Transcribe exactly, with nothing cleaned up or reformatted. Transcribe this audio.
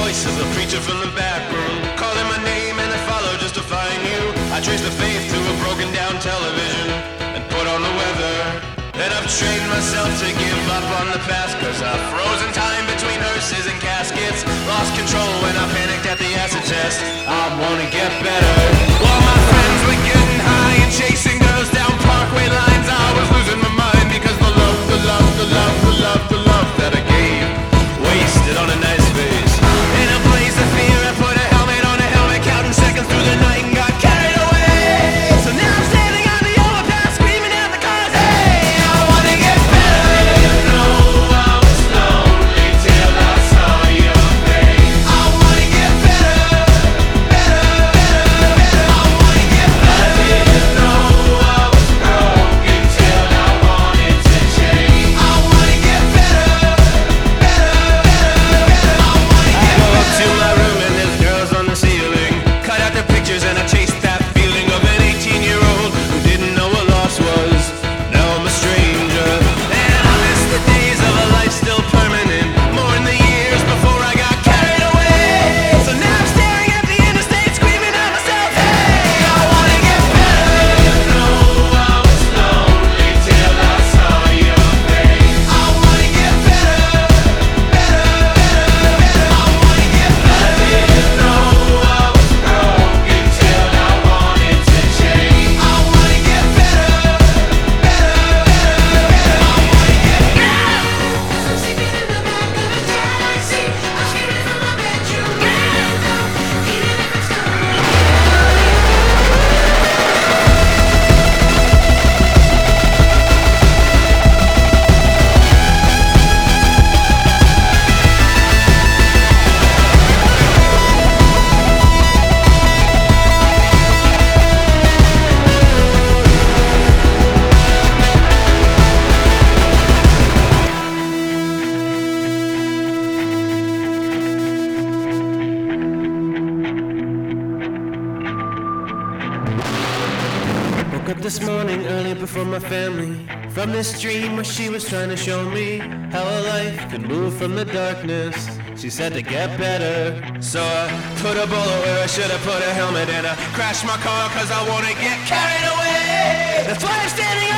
voice is a preacher from the back room, calling my name and I follow just to find you. I trace the faith to a broken down television and put on the weather. And I've trained myself to give up on the past, cause I've frozen time between hearses and caskets. Lost control when I panicked at the acid test. I wanna get better. While my friends were getting high and chasing girls down parkway lines, I was losing my mind because the love, the love, the love, the love, the love that I gave wasted on a nice face. In a blaze of fear, I put a helmet on a helmet, counting seconds through the night and got carried away. So now I'm standing on the overpass, screaming at the cars, hey, I wanna get better. You know I was lonely till I saw your face. I wanna get better, better, better, better. I wanna get better. I didn't know I was broken till I wanted to change. I wanna get better, better, better, better. I wanna get better. I go up to my room and there's girls on the ceiling. Cut out the pictures and I chased that feeling of an eighteen-year-old who didn't know what loss was. Now I'm a stranger, and I miss the days of a life still permanent. More in the years before I got carried away. So now I'm staring at the interstate, screaming at myself, hey, I wanna get better. You know I was lonely till I saw your face. I wanna get better, better, better, better. I wanna get better. I didn't know I was broken till I wanted to change. I wanna get better, better, better, better. I wanna get better. I'm sleeping in the back of a taxi. I'm screaming from my bedroom window, feeling if it's gonna Woke up this morning early before my family, from this dream where she was trying to show me how a life could move from the darkness. She said to get better, so I put a bullet where I should have put a helmet, and I crashed my car cause I wanna get carried away. That's why I'm standing